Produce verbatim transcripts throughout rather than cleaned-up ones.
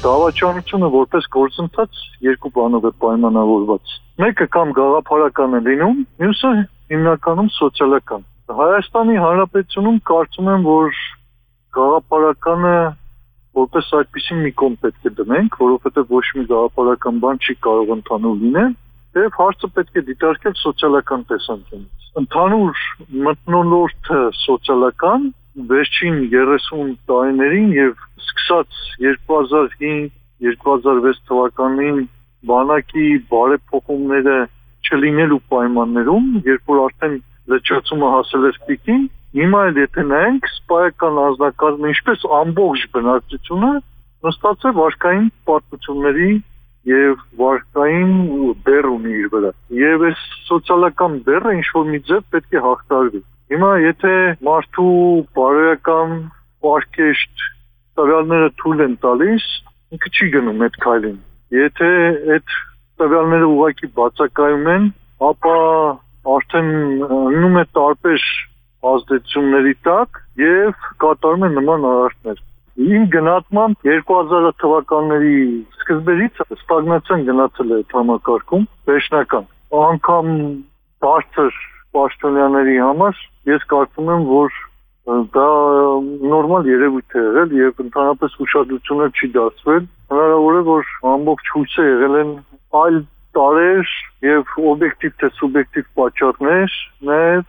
Դավաճանությունը որպես գործընթաց երկու բանով է պայմանավորված։ Մեկը կամ գաղափարական է լինում, մյուսը հիմնականում սոցիալական։ Հայաստանի Հանրապետությունում կարծում եմ, որ գաղափարականը որպես այդպիսին մի կողմ պետք է դնենք, որովհետև ոչ մի գաղափարական բան չի կարող ընդհանուր լինել, եւ հարցը պետք է դիտարկել սոցիալական տեսանկյունից։ Ընդհանուր մթնոլորտը սոցիալական վերջին երեսուն տարիներին եւ սկսած երկու հազար հինգ երկու հազար վեց թվականին բանակի բարեփոխումները չլինելու պայմաններում, երբ որ արդեն լճացումը հասել էր պիկին, հիմա էլ եթե նայենք սպայական անձնակազմը ինչպես ամբողջ բնակչությունը նստած է վարկային պատմությունների եւ վարկային բեռ ունի իր վրա։ Եվ այս սոցիալական բեռը ինչ-որ մի ձև պետք է հաղթարվի։ Հիմա եթե մարդու բարոյական պարկեշտ տվյալները թույլ են տալիս, ինքը չի գնում այդ քայլին։ Եթե այդ տվյալները ուղղակի բացակայում են, ապա արդեն ըննում է տարբեր ազդեցությունների տակ եւ կատարում են նման արարքներ։ Իմ գնահատմամբ երկու հազար թվականների սկզբերից ստագնացիան գնացել է այդ համակարգում, վերջնական։ Անկամ բարձր պաշտոնյաների համար ես կարծում եմ, որ դա նորմալ երևույթ է եղել եւ ընդհանրապես ուշադրությունը չի դարձվել։ Հնարավոր է, որ ամբողջ հույսը եղել են այլ տարեր եւ օբյեկտիվ թե սուբյեկտիվ պատճառներ, նաեւ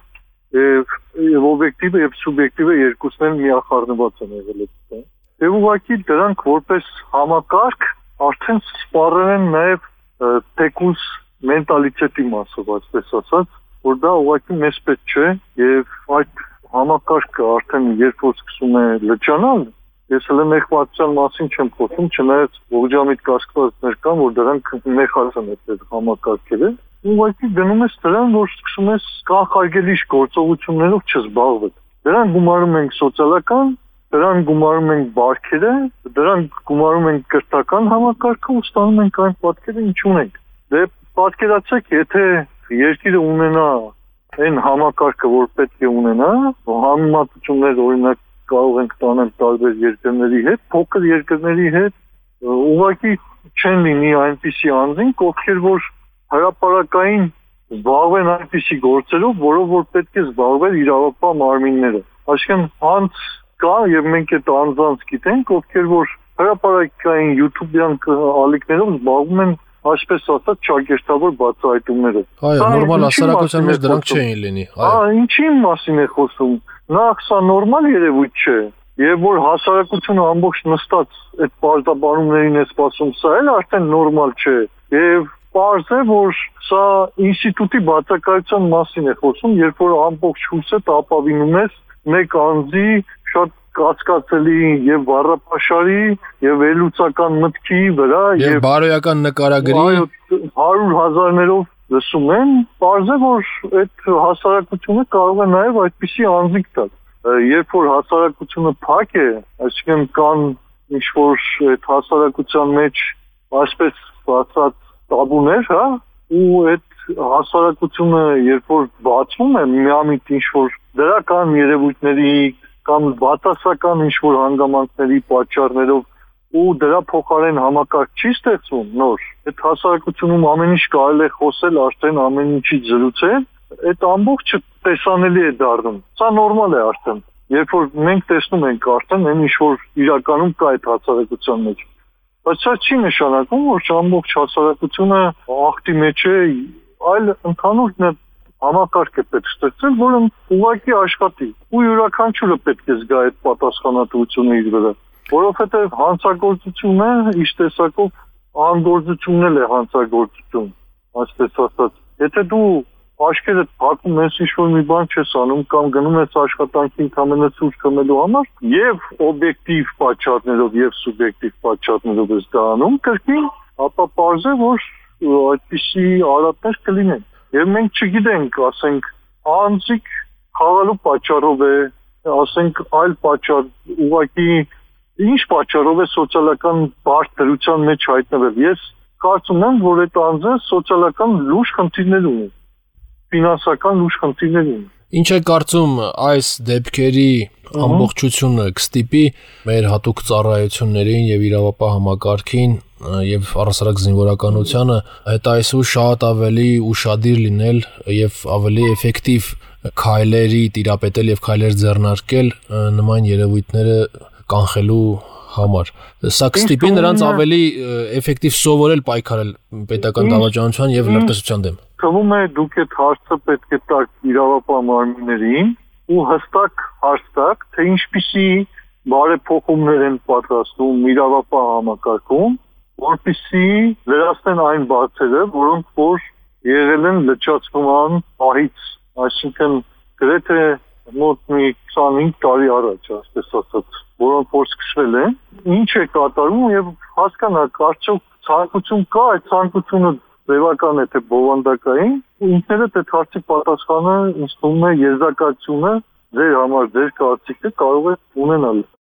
եւ օբյեկտիվը եւ սուբյեկտիվը երկուսն էլ միախառնված են եղել այդտեղ։ Եվ ուղղակի դրանք որպես համակարգ արդեն սպառել են նաեւ տեկուս մենտալիտետի մասով, այսպես ասած, որ դա ուղղակի մեզ պետք չէ եւ այդ համակարգը արդեն երբ որ սկսում է լճանալ, ես հենց մեղվածության մասին չեմ խոսում, չնայած ողջամիտ կասկածներ կան, որ դրանք մեխած են այդ համակարգերը, ուղղակի գնում ես դրան, որ սկսում ես կանխարգելիչ գործողություններով չզբաղվել։ Դրան գումարում ենք սոցիալական, դրան գումարում ենք բարքերը, դրան գումարում ենք կրթական համակարգը ու ստանում ենք այն պատկերը, ինչ ունենք։ Դե պատկերացեք, եթե երկիրը ունենա այն համակարգը, որ պետք է ունենա, համեմատություններ օրինակ կարող ենք տանել տարբեր երկրների հետ, փոքր երկրների հետ, ուղղակի չեն լինի այնպիսի անձինք, ովքեր որ հրապարակային զբաղվեն այնպիսի գործերով, որով որ պետք է զբաղվել իրավապահ մարմինները։ Այսինքն անց կա եւ մենք այդ անձանց գիտենք, ովքեր որ հրապարակային YouTube-յան ալիքներով զբաղվում են, այսպես ասած, ճակերտավոր բացահայտումներով։ Այո, նորմալ հասարակության մեջ դրանք չէին լինի։ Այո, ինչի մասին է խոսում։ Նախ սա նորմալ երևույթ չէ։ Եվ որ հասարակությունը ամբողջ նստած այդ պարտաբանումներին է սպասում, սա էլ արդեն նորմալ չէ։ Եվ պարզ է, որ սա ինստիտուտի բացակայության մասին է խոսում, երբ որ ամբողջ հույսդ ապավինում ես մեկ անձի շատ կասկածելի եւ բառապաշարի եւ վերլուծական մտքի վրա եւ բարոյական նկարագրի հարյուր հազարներով լսում են, պարզ է, որ այդ հասարակությունը կարող է նաեւ այդպիսի անձիկ տալ։ Երբ որ հասարակությունը փակ է, այսինքն կան ինչ-որ այդ հասարակության մեջ այսպես ասած տաբուներ, հա, ու այդ հասարակությունը երբ որ բացվում է միամիտ ինչ-որ դրական երևույթների կամ բացասական ինչ-որ հանգամանքների պատճառներով ու դրա փոխարեն համակարգ չի ստեղծվում նոր, այդ հասարակությունում ամեն ինչ կարելի է խոսել, արդեն ամեն ինչից զրուցել, այդ ամբողջը տեսանելի է դառնում։ Սա նորմալ է արդեն։ Երբ որ մենք տեսնում ենք արդեն այն ինչ-որ իրականում կա այդ հասարակության մեջ։ Բայց սա չի նշանակում, որ ամբողջ հասարակությունը ախտի մեջ է, այլ ընդհանուր համակարգ է պետք ստեղծել, որը ուղղակի աշխատի։ Ու յուրաքանչյուրը պետք է զգա այդ պատասխանատվությունը իր վրա, որովհետև հանցագործությունը իր տեսակով անգործությունն էլ է հանցագործություն, այսպես ասած։ Եթե դու աչքերդ փակում ես ինչ-որ մի բան չես անում կամ գնում ես աշխատանքի ընդամենը սուրճ խմելու համար, եւ օբյեկտիվ պատճառներով եւ սուբյեկտիվ պատճառներով ես դա անում, կրկին, ապա պարզ է, որ այդպիսի արատներ կլինեն։ Եվ մենք չգիտենք, ասենք, անձիկ խաղալու պատճառով է, ասենք, այլ պատճառ, ուղղակի ինչ պատճառով է սոցիալական բարդ դրության մեջ հայտնվել։ Ես կարծում եմ, որ այդ անձը սոցիալական լուրջ խնդիրներ ունի, ֆինանսական լուրջ խնդիրներ ունի։ Ինչ է կարծում այս դեպքերի ամբողջությունը կստիպի մեր հատուկ ծառայություններին եւ իրավապահ համակարգին եւ առասարակ զինվորականությանը հետայսու շատ ավելի ուշադիր լինել եւ ավելի էֆեկտիվ քայլերի տիրապետել եւ քայլեր ձեռնարկել նման երևույթները կանխելու համար։ Սա կստիպի նրանց ավելի էֆեկտիվ սովորել պայքարել պետական դավաճանության եւ լրտեսության դեմ։ Թվում է դուք այդ հարցը պետք է տաք իրավապահ մարմիններին ու հստակ հարց տաք, թե ինչպիսի բարեփոխումներ են պատրաստում իրավապահ համակարգում, որպեսզի լրացնեն այն բացերը, որոնք որ եղել են լճացման պահից, այսինքն գրեթե մոտ մի քսանհինգ տարի առաջ, այսպես ասած, որոնք որ սկսվել են, ինչ է կատարում եւ հասկանաք, արդյոք ցանկություն կա, այդ ցանկությունը ձևական է թե բովանդակային, ու ինքներդ այդ հարցի պատասխանը ինձ թվում է եզրակացությունը ձեր համար ձեր կարծիքը կարող է ունենալ։